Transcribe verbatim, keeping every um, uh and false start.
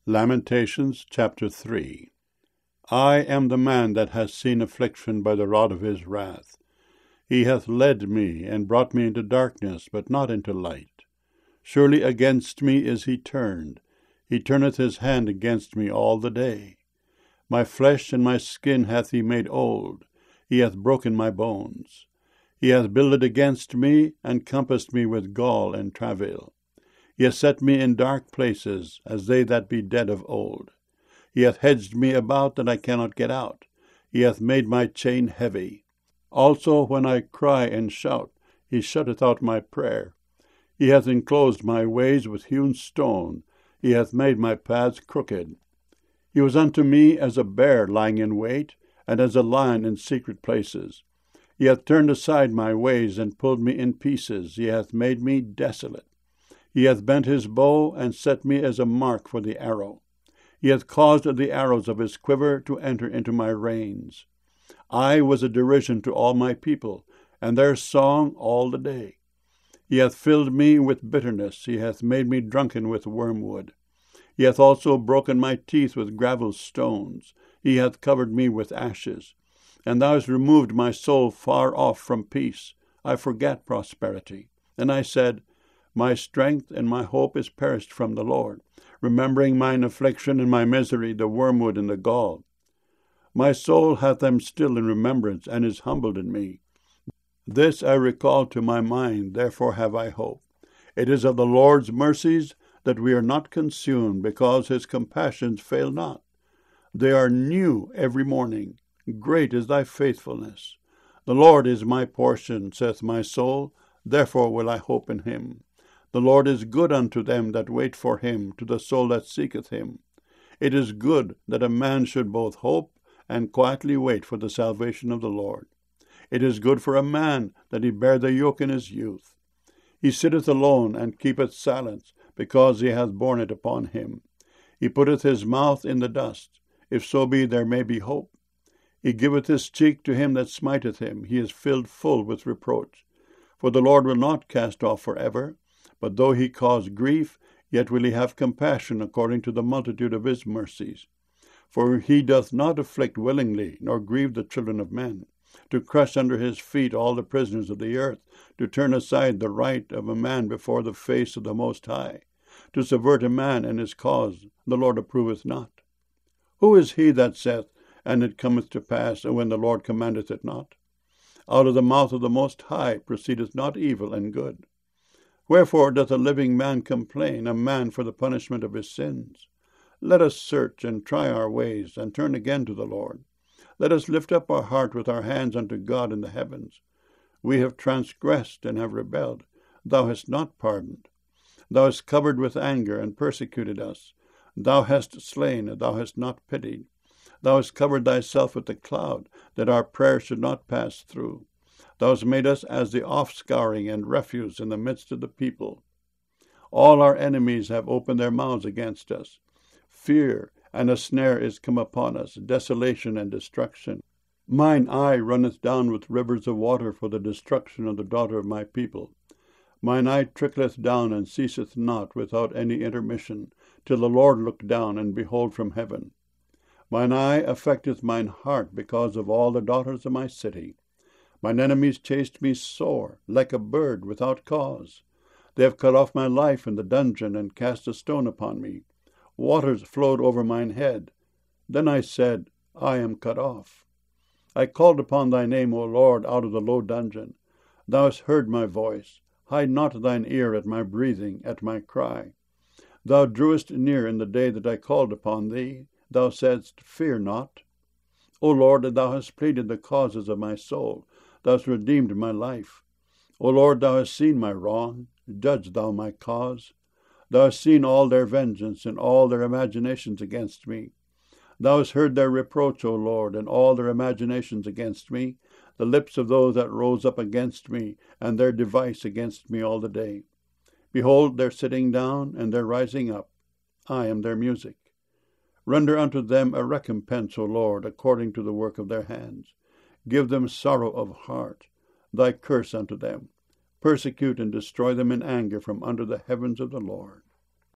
Lamentations chapter three. I am the man that has seen affliction by the rod of his wrath. He hath led me, and brought me into darkness, but not into light. Surely against me is he turned. He turneth his hand against me all the day. My flesh and my skin hath he made old. He hath broken my bones. He hath builded against me, and compassed me with gall and travail. He hath set me in dark places, as they that be dead of old. He hath hedged me about, that I cannot get out. He hath made my chain heavy. Also when I cry and shout, he shutteth out my prayer. He hath enclosed my ways with hewn stone. He hath made my paths crooked. He was unto me as a bear lying in wait, and as a lion in secret places. He hath turned aside my ways, and pulled me in pieces. He hath made me desolate. He hath bent his bow, and set me as a mark for the arrow. He hath caused the arrows of his quiver to enter into my reins. I was a derision to all my people, and their song all the day. He hath filled me with bitterness. He hath made me drunken with wormwood. He hath also broken my teeth with gravel stones. He hath covered me with ashes. And thou hast removed my soul far off from peace. I forgat prosperity. And I said, My strength and my hope is perished from the Lord, remembering mine affliction and my misery, the wormwood and the gall. My soul hath them still in remembrance, and is humbled in me. This I recall to my mind, therefore have I hope. It is of the Lord's mercies that we are not consumed, because his compassions fail not. They are new every morning. Great is thy faithfulness. The Lord is my portion, saith my soul, therefore will I hope in him. The Lord is good unto them that wait for him, to the soul that seeketh him. It is good that a man should both hope and quietly wait for the salvation of the Lord. It is good for a man that he bear the yoke in his youth. He sitteth alone, and keepeth silence, because he hath borne it upon him. He putteth his mouth in the dust, if so be there may be hope. He giveth his cheek to him that smiteth him. He is filled full with reproach. For the Lord will not cast off for ever, but though he cause grief, yet will he have compassion according to the multitude of his mercies. For he doth not afflict willingly, nor grieve the children of men, to crush under his feet all the prisoners of the earth, to turn aside the right of a man before the face of the Most High, to subvert a man and his cause, the Lord approveth not. Who is he that saith, and it cometh to pass, when the Lord commandeth it not? Out of the mouth of the Most High proceedeth not evil and good. Wherefore doth a living man complain, a man for the punishment of his sins? Let us search and try our ways, and turn again to the Lord. Let us lift up our heart with our hands unto God in the heavens. We have transgressed and have rebelled. Thou hast not pardoned. Thou hast covered with anger and persecuted us. Thou hast slain, and thou hast not pitied. Thou hast covered thyself with the cloud, that our prayer should not pass through. Thou hast made us as the offscouring and refuse in the midst of the people. All our enemies have opened their mouths against us. Fear and a snare is come upon us, desolation and destruction. Mine eye runneth down with rivers of water for the destruction of the daughter of my people. Mine eye trickleth down and ceaseth not without any intermission, till the Lord look down and behold from heaven. Mine eye affecteth mine heart because of all the daughters of my city. Mine enemies chased me sore, like a bird without cause. They have cut off my life in the dungeon, and cast a stone upon me. Waters flowed over mine head. Then I said, I am cut off. I called upon thy name, O Lord, out of the low dungeon. Thou hast heard my voice. Hide not thine ear at my breathing, at my cry. Thou drewest near in the day that I called upon thee. Thou saidst, Fear not. O Lord, thou hast pleaded the causes of my soul. Thou hast redeemed my life. O Lord, thou hast seen my wrong. Judge thou my cause. Thou hast seen all their vengeance, and all their imaginations against me. Thou hast heard their reproach, O Lord, and all their imaginations against me, the lips of those that rose up against me, and their device against me all the day. Behold, their sitting down, and their rising up. I am their music. Render unto them a recompense, O Lord, according to the work of their hands. Give them sorrow of heart, thy curse unto them. Persecute and destroy them in anger from under the heavens of the Lord.